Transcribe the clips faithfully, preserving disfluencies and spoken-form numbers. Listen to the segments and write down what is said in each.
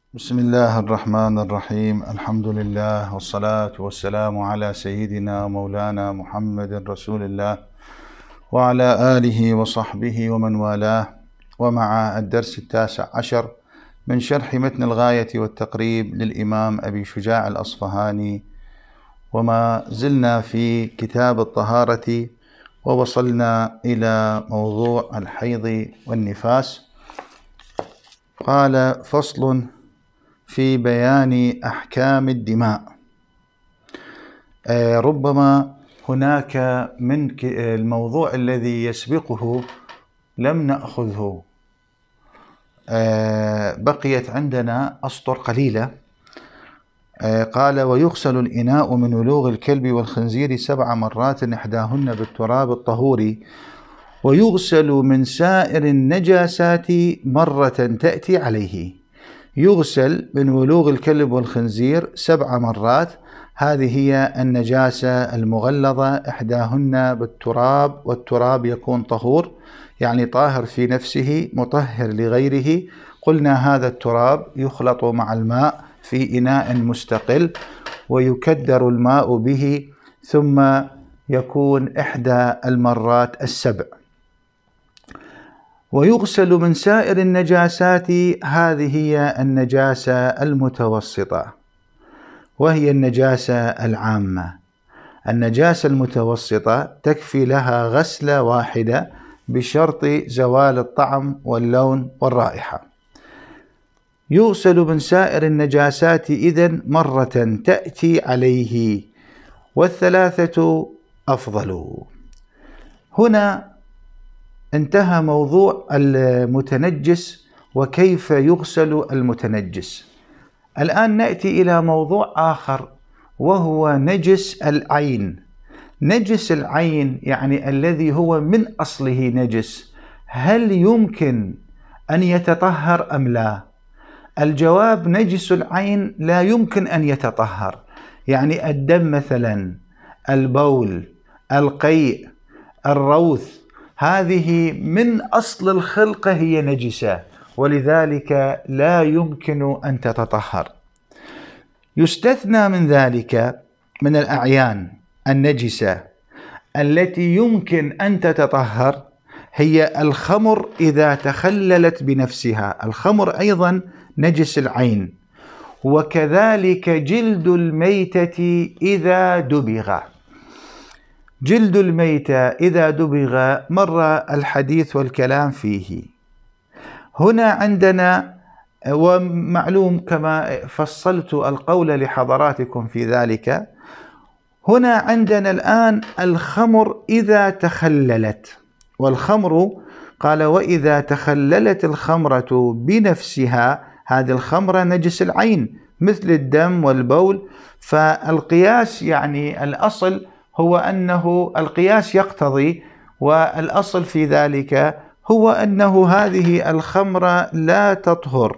بسم الله الرحمن الرحيم. الحمد لله والصلاة والسلام على سيدنا مولانا محمد رسول الله وعلى آله وصحبه ومن والاه، ومع الدرس التاسع عشر من شرح متن الغاية والتقريب للإمام أبي شجاع الأصفهاني، وما زلنا في كتاب الطهارة ووصلنا إلى موضوع الحيض والنفاس. قال: فصل في بيان أحكام الدماء. ربما هناك من الموضوع الذي يسبقه لم نأخذه، بقيت عندنا أسطر قليلة. قال: ويغسل الإناء من ولوغ الكلب والخنزير سبع مرات إحداهن بالتراب الطهور، ويغسل من سائر النجاسات مرة تأتي عليه. يغسل من ولوغ الكلب والخنزير سبع مرات، هذه هي النجاسة المغلظة، إحداهن بالتراب، والتراب يكون طهور يعني طاهر في نفسه مطهر لغيره. قلنا هذا التراب يخلط مع الماء في إناء مستقل ويكدر الماء به، ثم يكون إحدى المرات السبع. ويغسل من سائر النجاسات، هذه هي النجاسة المتوسطة وهي النجاسة العامة. النجاسة المتوسطة تكفي لها غسلة واحدة بشرط زوال الطعم واللون والرائحة. يغسل من سائر النجاسات إذن مرة تأتي عليه، والثلاثة أفضل. هنا انتهى موضوع المتنجس وكيف يغسل المتنجس. الآن نأتي إلى موضوع آخر، وهو نجس العين. نجس العين يعني الذي هو من أصله نجس، هل يمكن أن يتطهر أم لا؟ الجواب: نجس العين لا يمكن أن يتطهر. يعني الدم مثلا، البول، القيء، الروث، هذه من أصل الخلقة هي نجسة، ولذلك لا يمكن أن تتطهر. يستثنى من ذلك من الأعيان النجسة التي يمكن أن تتطهر هي الخمر إذا تخللت بنفسها. الخمر أيضا نجس العين، وكذلك جلد الميتة إذا دبغ. جلد الميتة إذا دبغ مر الحديث والكلام فيه. هنا عندنا، ومعلوم كما فصلت القول لحضراتكم في ذلك، هنا عندنا الآن الخمر إذا تخللت. والخمر قال: وإذا تخللت الخمرة بنفسها، هذه الخمرة نجس العين مثل الدم والبول. فالقياس يعني الأصل هو أنه القياس يقتضي، والأصل في ذلك هو أنه هذه الخمرة لا تطهر،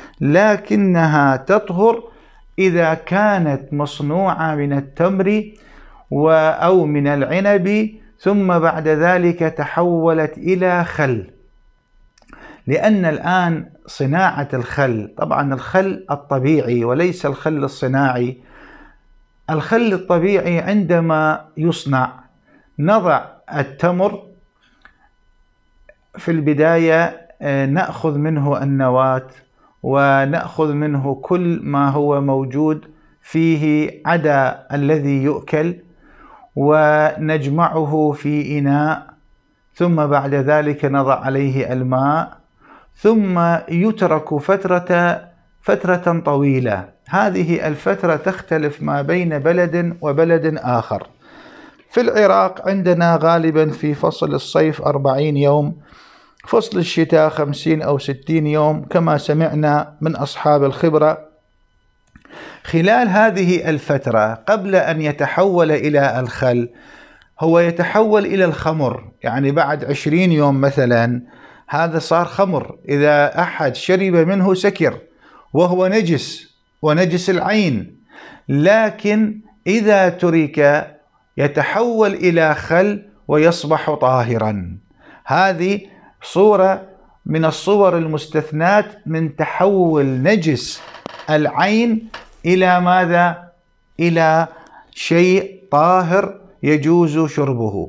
لكنها تطهر إذا كانت مصنوعة من التمر أو من العنب، ثم بعد ذلك تحولت إلى خل. لأن الآن صناعة الخل، طبعا الخل الطبيعي وليس الخل الصناعي، الخل الطبيعي عندما يصنع نضع التمر في البداية، نأخذ منه النواة ونأخذ منه كل ما هو موجود فيه عدا الذي يؤكل، ونجمعه في إناء، ثم بعد ذلك نضع عليه الماء، ثم يترك فترة فترة طويلة. هذه الفترة تختلف ما بين بلد وبلد آخر. في العراق عندنا غالبا في فصل الصيف أربعين يوم، فصل الشتاء خمسين أو ستين يوم كما سمعنا من أصحاب الخبرة. خلال هذه الفترة قبل أن يتحول إلى الخل، هو يتحول إلى الخمر. يعني بعد عشرين يوم مثلا هذا صار خمر، إذا أحد شرب منه سكر وهو نجس ونجس العين. لكن إذا ترك يتحول إلى خل ويصبح طاهرا. هذه صورة من الصور المستثنات من تحول نجس العين إلى ماذا؟ إلى شيء طاهر يجوز شربه.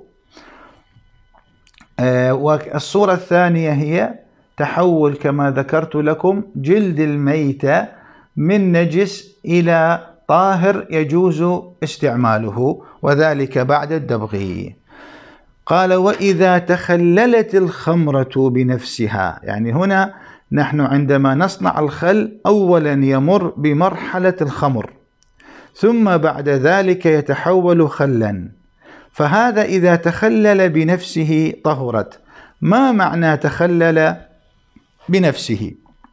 والصورة الثانية هي تحول كما ذكرت لكم جلد الميتة من نجس إلى طاهر يجوز استعماله، وذلك بعد الدبغ. قال وإذا تخللت الخمرة بنفسها، يعني هنا نحن عندما نصنع الخل أولا يمر بمرحلة الخمر ثم بعد ذلك يتحول خلا، فهذا إذا تخلل بنفسه طهرت. ما معنى تخلل بنفسه؟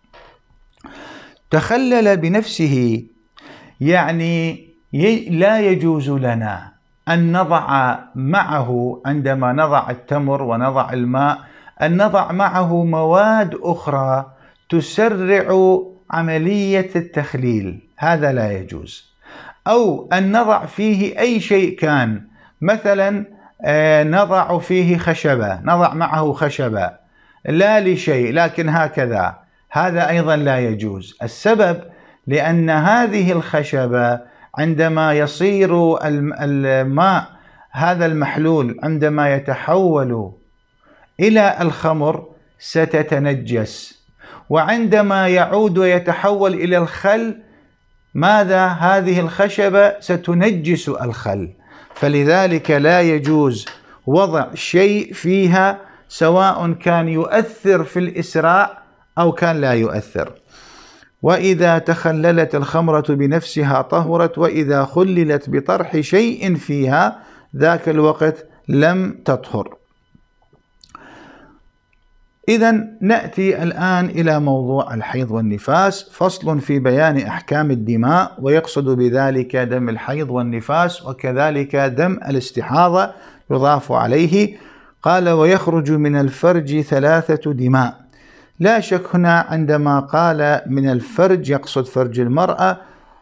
تخلل بنفسه يعني لا يجوز لنا أن نضع معه، عندما نضع التمر ونضع الماء، أن نضع معه مواد أخرى تسرع عملية التخليل، هذا لا يجوز. أو أن نضع فيه أي شيء كان، مثلا نضع فيه خشبة، نضع معه خشبة لا لشيء لكن هكذا، هذا أيضا لا يجوز. السبب لأن هذه الخشبة عندما يصير الماء هذا المحلول عندما يتحول إلى الخمر ستتنجس، وعندما يعود ويتحول إلى الخل ماذا؟ هذه الخشبة ستنجس الخل، فلذلك لا يجوز وضع شيء فيها سواء كان يؤثر في الإسراع أو كان لا يؤثر. وإذا تخللت الخمرة بنفسها طهرت، وإذا خللت بطرح شيء فيها ذاك الوقت لم تطهر. إذن نأتي الآن إلى موضوع الحيض والنفاس، فصل في بيان أحكام الدماء، ويقصد بذلك دم الحيض والنفاس وكذلك دم الاستحاضة يضاف عليه. قال ويخرج من الفرج ثلاثة دماء. لا شك هنا عندما قال من الفرج يقصد فرج المرأة،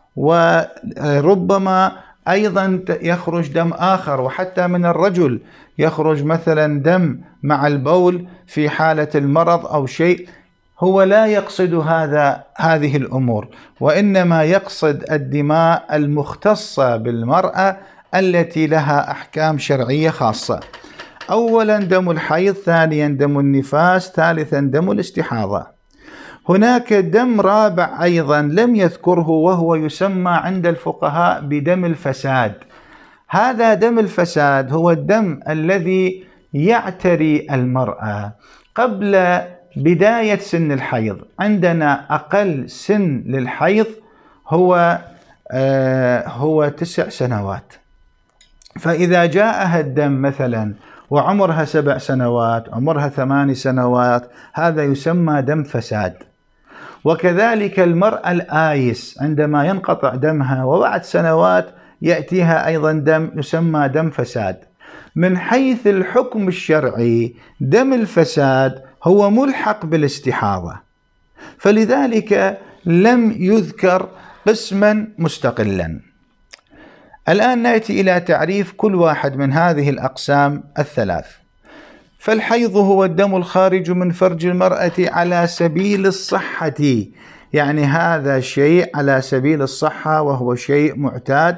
وربما أيضا يخرج دم آخر، وحتى من الرجل يخرج مثلا دم مع البول في حالة المرض أو شيء. هو لا يقصد هذا هذه الأمور، وإنما يقصد الدماء المختصة بالمرأة التي لها أحكام شرعية خاصة. أولا دم الحيض، ثانيا دم النفاس، ثالثا دم الاستحاضة. هناك دم رابع أيضا لم يذكره، وهو يسمى عند الفقهاء بدم الفساد. هذا دم الفساد هو الدم الذي يعتري المرأة قبل بداية سن الحيض. عندنا أقل سن للحيض هو آه هو تسع سنوات، فإذا جاءها الدم مثلا وعمرها سبع سنوات، عمرها ثمان سنوات، هذا يسمى دم فساد. وكذلك المرأة الآيس عندما ينقطع دمها وبعد سنوات يأتيها أيضا دم يسمى دم فساد. من حيث الحكم الشرعي دم الفساد هو ملحق بالاستحاضة، فلذلك لم يذكر قسما مستقلا. الآن نأتي إلى تعريف كل واحد من هذه الأقسام الثلاث. فالحيض هو الدم الخارج من فرج المرأة على سبيل الصحة، يعني هذا شيء على سبيل الصحة وهو شيء معتاد،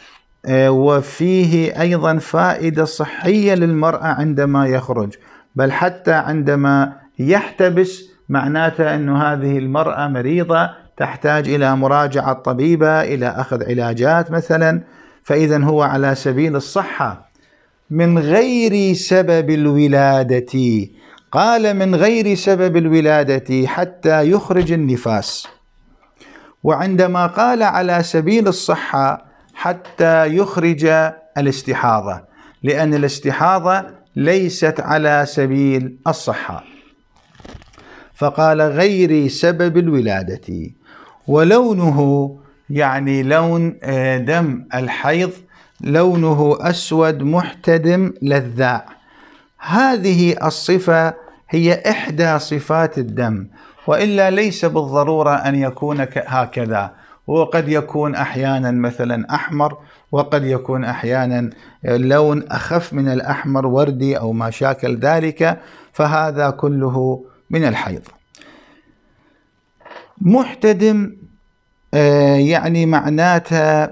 وفيه أيضا فائدة صحية للمرأة عندما يخرج، بل حتى عندما يحتبس معناته أن هذه المرأة مريضة تحتاج إلى مراجعة طبيبة، إلى أخذ علاجات مثلا، فإذا هو على سبيل الصحة. من غير سبب الولادة، قال من غير سبب الولادة حتى يخرج النفاس. وعندما قال على سبيل الصحة حتى يخرج الاستحاضة، لأن الاستحاضة ليست على سبيل الصحة، فقال غير سبب الولادة. ولونه يعني لون دم الحيض لونه أسود محتدم لذاع. هذه الصفة هي إحدى صفات الدم، وإلا ليس بالضرورة أن يكون هكذا، وقد يكون أحيانا مثلا أحمر، وقد يكون أحيانا لون أخف من الأحمر وردي أو ما شاكل ذلك، فهذا كله من الحيض. محتدم يعني معناتها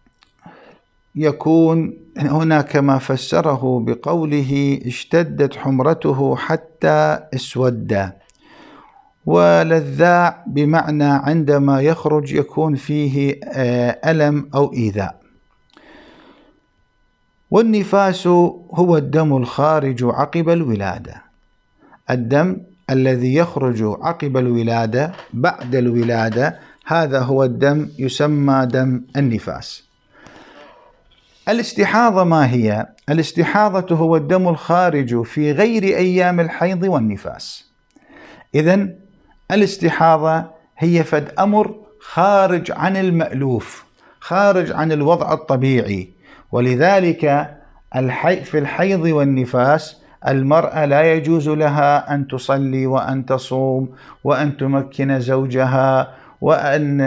يكون هنا كما فسره بقوله اشتدت حمرته حتى اسود، ولذاع بمعنى عندما يخرج يكون فيه ألم أو إيذاء. والنفاس هو الدم الخارج عقب الولادة، الدم الذي يخرج عقب الولادة بعد الولادة، هذا هو الدم يسمى دم النفاس. الاستحاضة ما هي؟ الاستحاضة هو الدم الخارج في غير أيام الحيض والنفاس. إذن الاستحاضة هي فد أمر خارج عن المألوف، خارج عن الوضع الطبيعي، ولذلك في الحيض والنفاس المرأة لا يجوز لها أن تصلي وأن تصوم وأن تمكن زوجها وأن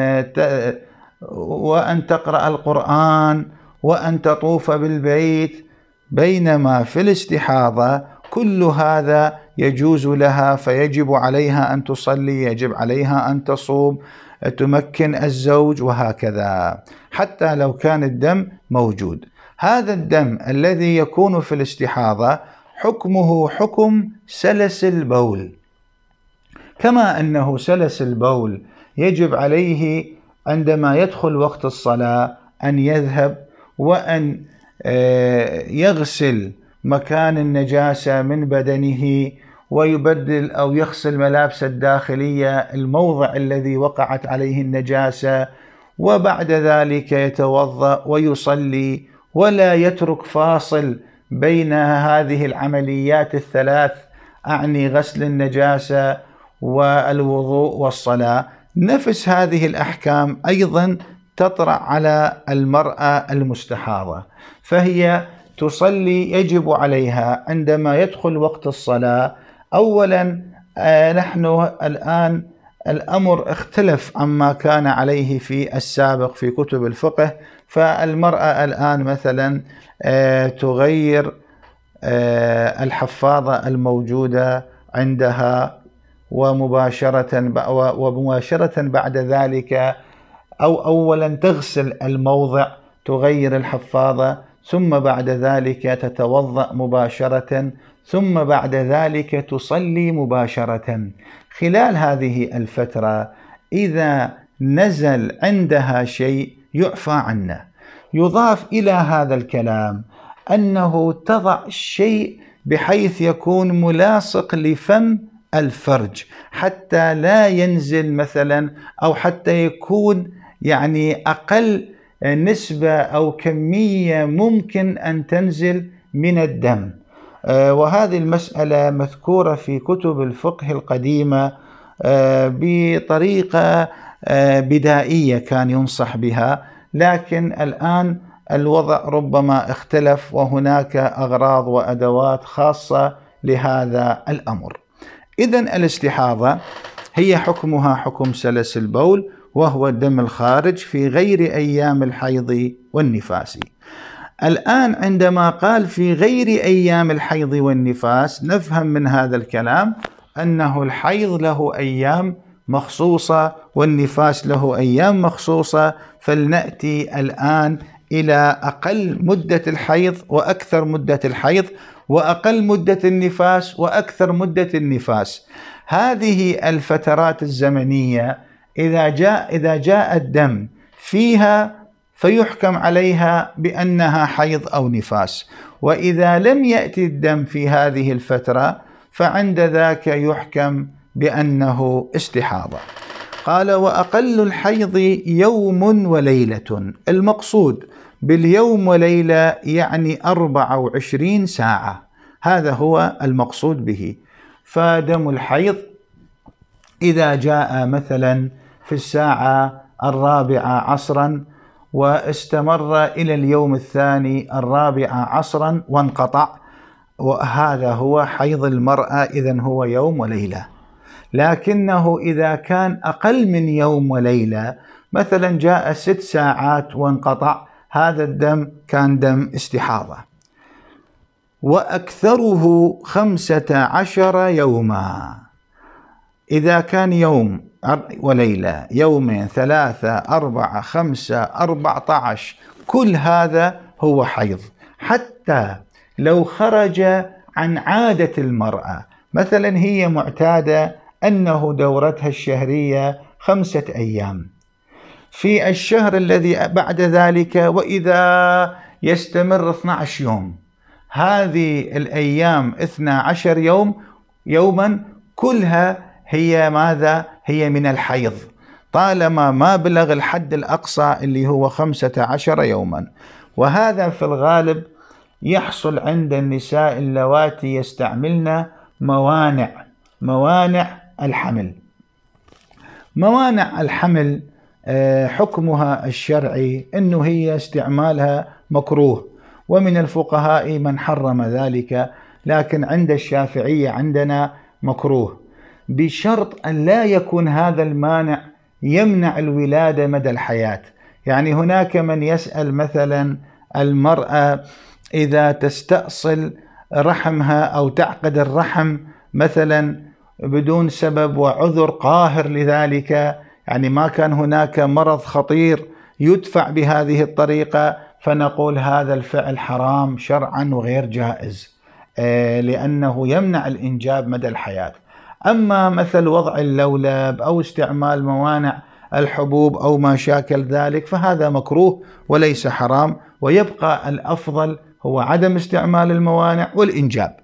وأن تقرأ القرآن وأن تطوف بالبيت، بينما في الاستحاضة كل هذا يجوز لها، فيجب عليها أن تصلي، يجب عليها أن تصوم، تمكن الزوج وهكذا، حتى لو كان الدم موجود. هذا الدم الذي يكون في الاستحاضة حكمه حكم سلس البول، كما أنه سلس البول يجب عليه عندما يدخل وقت الصلاة أن يذهب وأن يغسل مكان النجاسة من بدنه ويبدل أو يغسل ملابس الداخلية الموضع الذي وقعت عليه النجاسة، وبعد ذلك يتوضأ ويصلي، ولا يترك فاصل بين هذه العمليات الثلاث، أعني غسل النجاسة والوضوء والصلاة. نفس هذه الأحكام أيضا تطرأ على المرأة المستحاضة، فهي تصلي، يجب عليها عندما يدخل وقت الصلاة. أولا آه نحن الآن الأمر اختلف عما كان عليه في السابق في كتب الفقه، فالمرأة الآن مثلا آه تغير آه الحفاضة الموجودة عندها، ومباشرة ومباشرة بعد ذلك أو أولا تغسل الموضع، تغير الحفاضة، ثم بعد ذلك تتوضأ مباشرة، ثم بعد ذلك تصلي مباشرة. خلال هذه الفترة إذا نزل عندها شيء يعفى عنه. يضاف إلى هذا الكلام أنه تضع شيء بحيث يكون ملاصق لفم الفرج حتى لا ينزل مثلا، أو حتى يكون يعني أقل نسبة أو كمية ممكن أن تنزل من الدم. وهذه المسألة مذكورة في كتب الفقه القديمة بطريقة بدائية كان ينصح بها، لكن الآن الوضع ربما اختلف وهناك أغراض وأدوات خاصة لهذا الأمر. إذن الاستحاضة هي حكمها حكم سلس البول، وهو الدم الخارج في غير أيام الحيض والنفاس. الآن عندما قال في غير أيام الحيض والنفاس، نفهم من هذا الكلام أنه الحيض له أيام مخصوصة والنفاس له أيام مخصوصة. فلنأتي الآن إلى أقل مدة الحيض وأكثر مدة الحيض، وأقل مدة النفاس وأكثر مدة النفاس. هذه الفترات الزمنية إذا جاء إذا جاء الدم فيها فيحكم عليها بأنها حيض أو نفاس، وإذا لم يأتي الدم في هذه الفترة فعند ذاك يحكم بأنه استحاضة. قال: وأقل الحيض يوم وليلة. المقصود باليوم وليلة يعني أربعة وعشرين ساعة، هذا هو المقصود به. فدم الحيض إذا جاء مثلا في الساعة الرابعة عصرا واستمر إلى اليوم الثاني الرابعة عصرا وانقطع، وهذا هو حيض المرأة، إذن هو يوم وليلة. لكنه إذا كان أقل من يوم وليلة، مثلا جاء ست ساعات وانقطع، هذا الدم كان دم استحاضة. وأكثره خمسة عشر يوما. إذا كان يوم وليلة، يومين، ثلاثة، أربعة، خمسة، أربعة عشر، كل هذا هو حيض. حتى لو خرج عن عادة المرأة، مثلا هي معتادة أنه دورتها الشهرية خمسة أيام، في الشهر الذي بعد ذلك وإذا يستمر اثني عشر يوم، هذه الأيام اثني عشر يوم يوما كلها هي ماذا؟ هي من الحيض، طالما ما بلغ الحد الأقصى اللي هو خمسة عشر يوما. وهذا في الغالب يحصل عند النساء اللواتي يستعملن موانع موانع الحمل. موانع الحمل حكمها الشرعي أنه هي استعمالها مكروه، ومن الفقهاء من حرم ذلك، لكن عند الشافعية عندنا مكروه، بشرط أن لا يكون هذا المانع يمنع الولادة مدى الحياة. يعني هناك من يسأل مثلا المرأة إذا تستأصل رحمها أو تعقد الرحم مثلا بدون سبب وعذر قاهر لذلك، يعني ما كان هناك مرض خطير يدفع بهذه الطريقة، فنقول هذا الفعل حرام شرعا وغير جائز لأنه يمنع الإنجاب مدى الحياة. أما مثل وضع اللولب أو استعمال موانع الحبوب أو ما شاكل ذلك فهذا مكروه وليس حرام، ويبقى الأفضل هو عدم استعمال الموانع والإنجاب.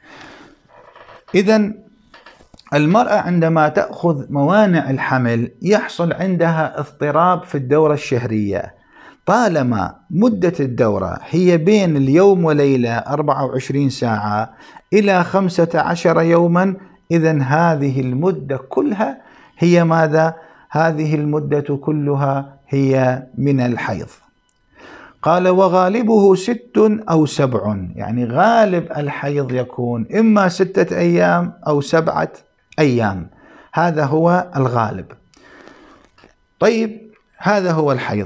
إذن المرأة عندما تأخذ موانع الحمل يحصل عندها اضطراب في الدورة الشهرية، طالما مدة الدورة هي بين اليوم وليلة أربعة وعشرين ساعة إلى خمسة عشر يوما، إذن هذه المدة كلها هي ماذا؟ هذه المدة كلها هي من الحيض. قال وغالبه ست أو سبع، يعني غالب الحيض يكون إما ستة أيام أو سبعة أيام، هذا هو الغالب. طيب هذا هو الحيض.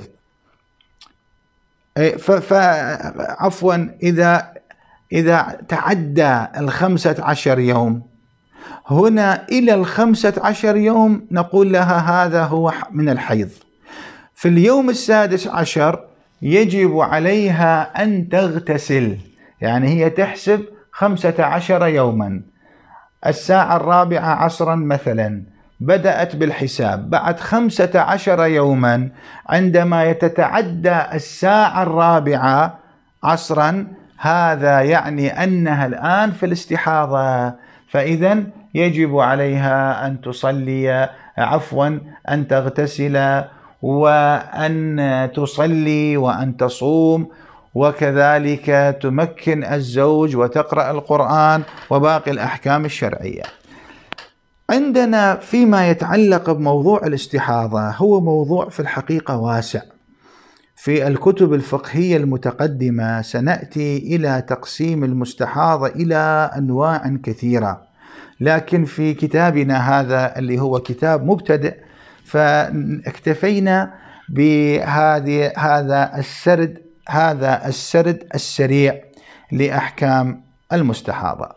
فعفوا إذا إذا تعدى الخمسة عشر يوم، هنا إلى الخمسة عشر يوم نقول لها هذا هو من الحيض. في اليوم السادس عشر يجب عليها أن تغتسل، يعني هي تحسب خمسة عشر يوما، الساعة الرابعة عصرا مثلا بدأت بالحساب، بعد خمسة عشر يوما عندما يتتعدى الساعة الرابعة عصرا هذا يعني أنها الآن في الاستحاضة، فإذا يجب عليها أن تصلي عفوا أن تغتسل وأن تصلي وأن تصوم، وكذلك تمكن الزوج وتقرأ القرآن وباقي الأحكام الشرعية. عندنا فيما يتعلق بموضوع الاستحاضة هو موضوع في الحقيقة واسع، في الكتب الفقهية المتقدمة سنأتي إلى تقسيم المستحاضة إلى أنواع كثيرة، لكن في كتابنا هذا اللي هو كتاب مبتدئ فاكتفينا بهذه هذا السرد هذا السرد السريع لأحكام المستحاضة.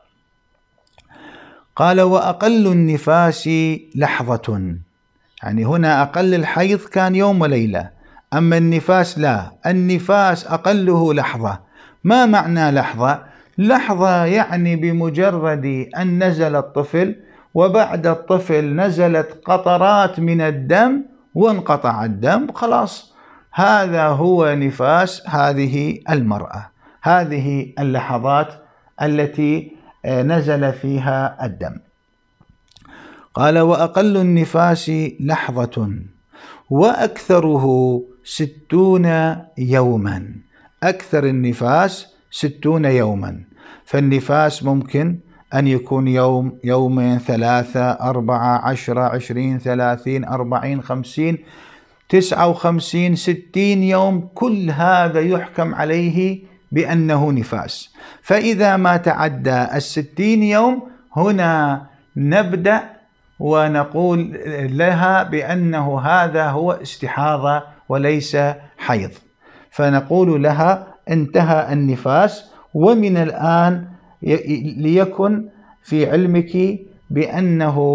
قال وأقل النفاس لحظة، يعني هنا أقل الحيض كان يوم وليلة، أما النفاس لا، النفاس أقله لحظة. ما معنى لحظة؟ لحظة يعني بمجرد أن نزل الطفل وبعد الطفل نزلت قطرات من الدم وانقطع الدم، خلاص هذا هو نفاس هذه المرأة، هذه اللحظات التي نزل فيها الدم. قال وأقل النفاس لحظة وأكثره ستون يوما، أكثر النفاس ستون يوما، فالنفاس ممكن أن يكون يوم، يومين، ثلاثة، أربعة، عشرة، عشرين، ثلاثين، أربعين، خمسين، تسعة وخمسين، ستين يوم، كل هذا يحكم عليه بأنه نفاس. فإذا ما تعدى الستين يوم هنا نبدأ ونقول لها بأنه هذا هو استحاضة وليس حيض، فنقول لها انتهى النفاس، ومن الآن ليكن في علمك بأنه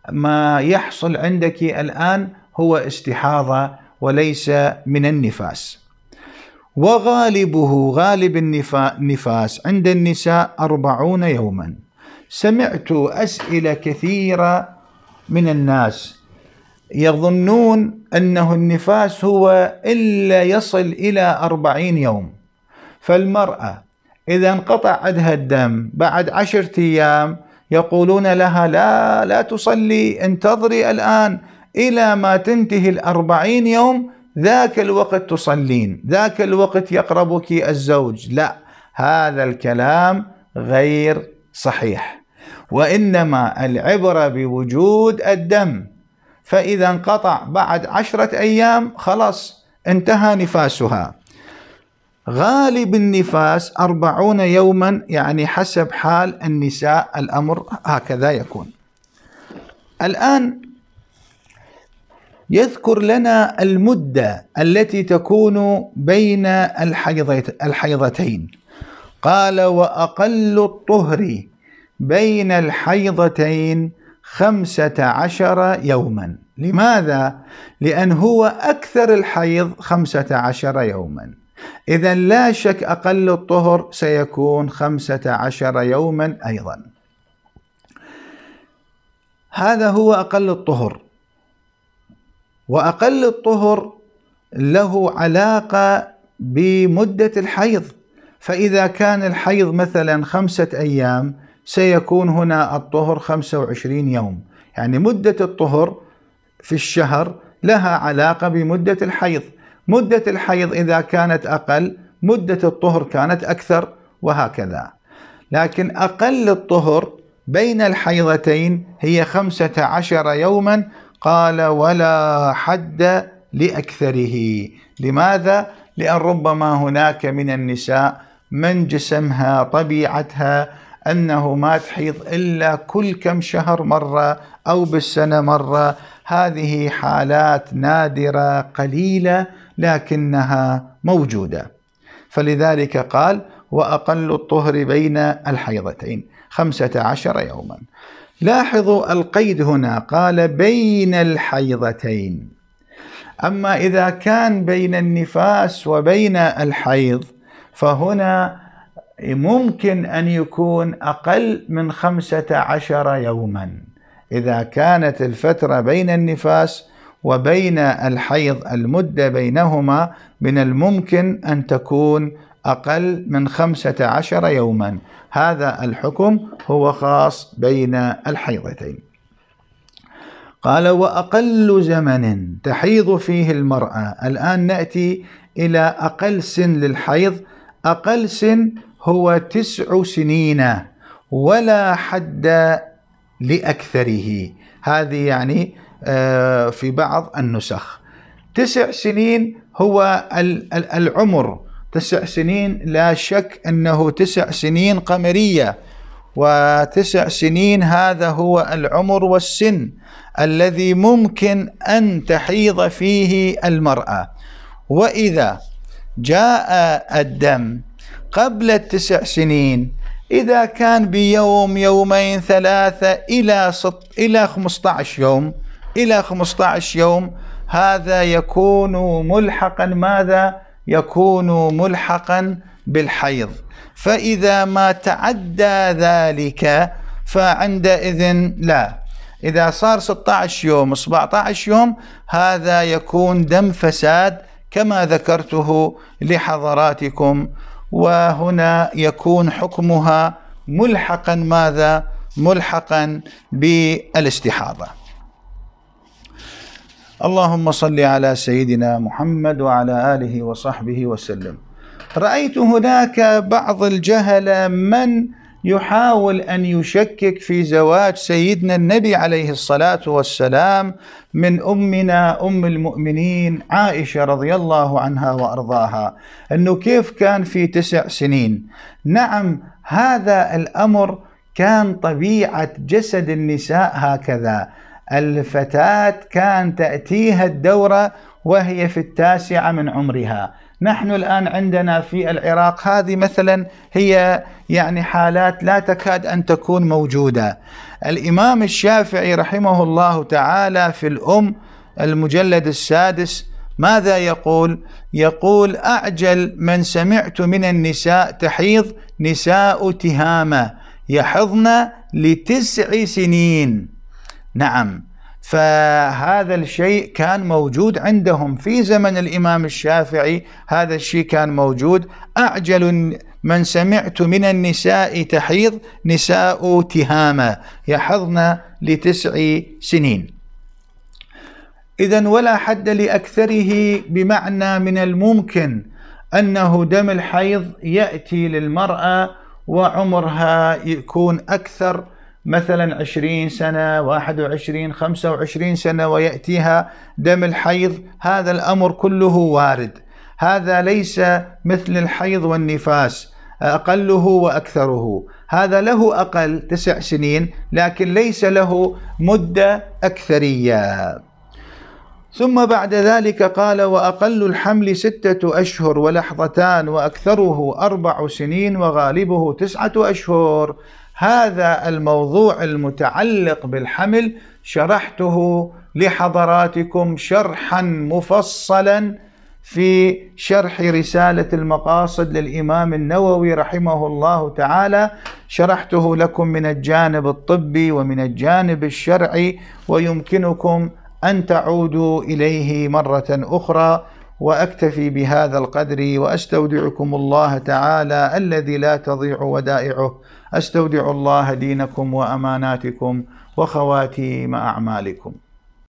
ما يحصل عندك الآن هو استحاضة وليس من النفاس. وغالبه غالب النفاس عند النساء أربعون يوما. سمعت أسئلة كثيرة من الناس يظنون أنه النفاس هو إلا يصل إلى أربعين يوم، فالمرأة إذا انقطع عندها الدم بعد عشرة أيام يقولون لها لا لا تصلي، انتظري الآن إلى ما تنتهي الأربعين يوم، ذاك الوقت تصلين، ذاك الوقت يقربك الزوج. لا، هذا الكلام غير صحيح، وإنما العبرة بوجود الدم، فإذا انقطع بعد عشرة أيام خلاص انتهى نفاسها. غالب النفاس أربعون يوما، يعني حسب حال النساء الأمر هكذا يكون. الآن يذكر لنا المدة التي تكون بين الحيضتين. قال: وأقل الطهر بين الحيضتين خمسة عشر يوما. لماذا؟ لأن هو أكثر الحيض خمسة عشر يوما، إذن لا شك أقل الطهر سيكون خمسة عشر يوما أيضا. هذا هو أقل الطهر. وأقل الطهر له علاقة بمدة الحيض، فإذا كان الحيض مثلا خمسة أيام سيكون هنا الطهر خمسة وعشرين يوم، يعني مدة الطهر في الشهر لها علاقة بمدة الحيض. مدة الحيض إذا كانت أقل مدة الطهر كانت أكثر، وهكذا. لكن أقل الطهر بين الحيضتين هي خمسة عشر يوما. قال: ولا حد لأكثره. لماذا؟ لأن ربما هناك من النساء من جسمها طبيعتها أنه ما تحيض إلا كل كم شهر مرة أو بالسنة مرة. هذه حالات نادرة قليلة لكنها موجودة، فلذلك قال: وأقل الطهر بين الحيضتين خمسة عشر يوما. لاحظوا القيد هنا، قال بين الحيضتين. أما إذا كان بين النفاس وبين الحيض فهنا ممكن أن يكون أقل من خمسة عشر يوما. إذا كانت الفترة بين النفاس وبين الحيض المدة بينهما من الممكن أن تكون أقل من خمسة عشر يوما. هذا الحكم هو خاص بين الحيضتين. قال: وأقل زمن تحيض فيه المرأة. الآن نأتي إلى أقل سن للحيض. أقل سن هو تسع سنين ولا حد لأكثره. هذه يعني في بعض النسخ تسع سنين هو العمر. تسع سنين لا شك أنه تسع سنين قمرية، وتسع سنين هذا هو العمر والسن الذي ممكن أن تحيض فيه المرأة. وإذا جاء الدم قبل التسع سنين، إذا كان بيوم يومين ثلاثة إلى إلى خمسة عشر يوم إلى خمسة عشر يوم، هذا يكون ملحقا ماذا؟ يكون ملحقا بالحيض. فإذا ما تعدى ذلك فعندئذ لا. إذا صار ستة عشر يوم سبعة عشر يوم هذا يكون دم فساد كما ذكرته لحضراتكم، وهنا يكون حكمها ملحقا ماذا؟ ملحقا بالاستحاضة. اللهم صل على سيدنا محمد وعلى آله وصحبه وسلم. رأيت هناك بعض الجهلة من يحاول أن يشكك في زواج سيدنا النبي عليه الصلاة والسلام من أمنا أم المؤمنين عائشة رضي الله عنها وأرضاها، أنه كيف كان في تسع سنين. نعم، هذا الأمر كان طبيعة جسد النساء هكذا. الفتاة كان تأتيها الدورة وهي في التاسعة من عمرها، نحن الآن عندنا في العراق هذه مثلا هي يعني حالات لا تكاد أن تكون موجودة. الإمام الشافعي رحمه الله تعالى في الأم المجلد السادس ماذا يقول؟ يقول: أعجل من سمعت من النساء تحيض نساء تهامة يحضن لتسع سنين. نعم، فهذا الشيء كان موجود عندهم في زمن الإمام الشافعي، هذا الشيء كان موجود. أعجل من سمعت من النساء تحيض نساء تهامة يحضن لتسع سنين. إذن ولا حد لأكثره، بمعنى من الممكن أنه دم الحيض يأتي للمرأة وعمرها يكون أكثر، مثلا عشرين سنة، واحد وعشرين، خمسة وعشرين سنة، ويأتيها دم الحيض. هذا الأمر كله وارد، هذا ليس مثل الحيض والنفاس أقله وأكثره. هذا له أقل تسع سنين لكن ليس له مدة أكثرية. ثم بعد ذلك قال: وأقل الحمل ستة أشهر ولحظتان وأكثره أربع سنين وغالبه تسعة أشهر. هذا الموضوع المتعلق بالحمل شرحته لحضراتكم شرحا مفصلا في شرح رسالة المقاصد للإمام النووي رحمه الله تعالى. شرحته لكم من الجانب الطبي ومن الجانب الشرعي، ويمكنكم أن تعودوا إليه مرة أخرى. وأكتفي بهذا القدر، وأستودعكم الله تعالى الذي لا تضيع ودائعه. أستودع الله دينكم وأماناتكم وخواتيم أعمالكم.